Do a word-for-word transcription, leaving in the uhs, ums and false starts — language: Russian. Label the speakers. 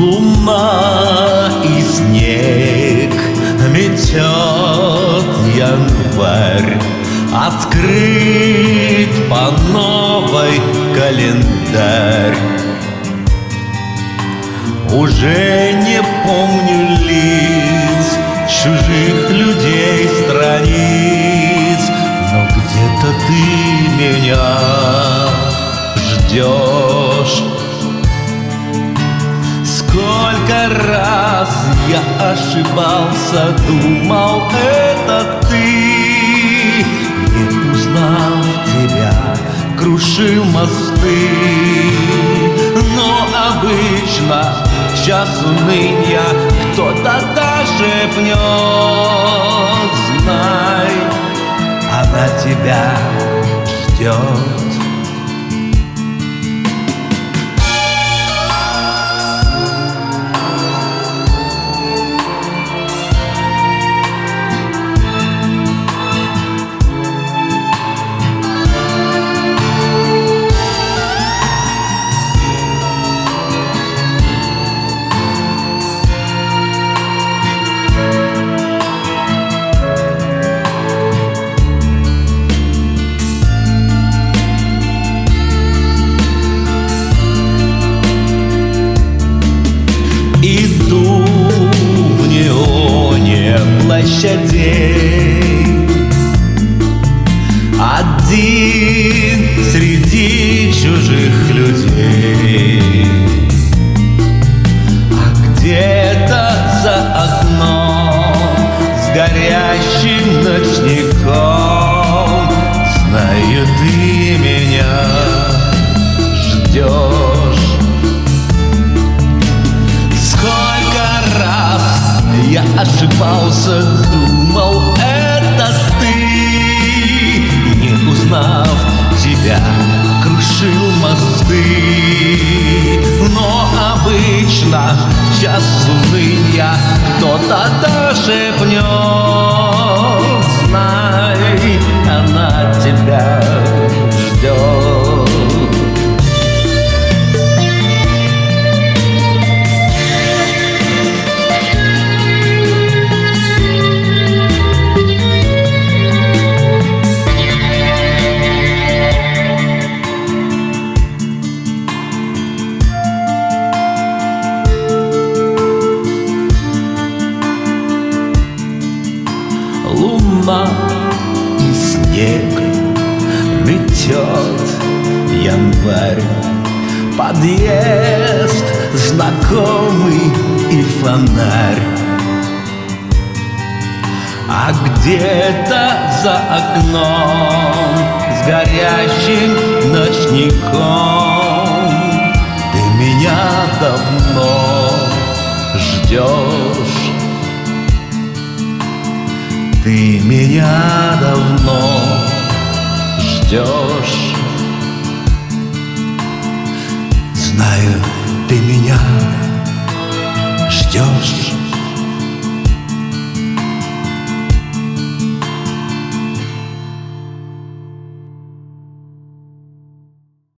Speaker 1: Луна и снег метет январь, открыт по новой календарь. Уже не помню лиц чужих людей, страниц, но где-то ты меня ждешь. Сколько раз я ошибался, думал, это ты. Не узнав тебя, крушил мосты. Но обычно в час уныния кто-то шепнет: знай, она тебя ждет. Иду в неоне площадей, один среди чужих людей. А где-то за окном с горящим ночником, знаю, ты меня ждешь. Я ошибался, думал, это ты. Не узнав тебя, крушил мосты. Но обычно в час уныния кто-то шепнет: знай, она тебя ждет. Луна и снег метет январь, подъезд знакомый и фонарь. А где-то за окном с горящим ночником ты меня давно ждешь. Ты меня давно ждешь. Знаю, ты меня ждешь.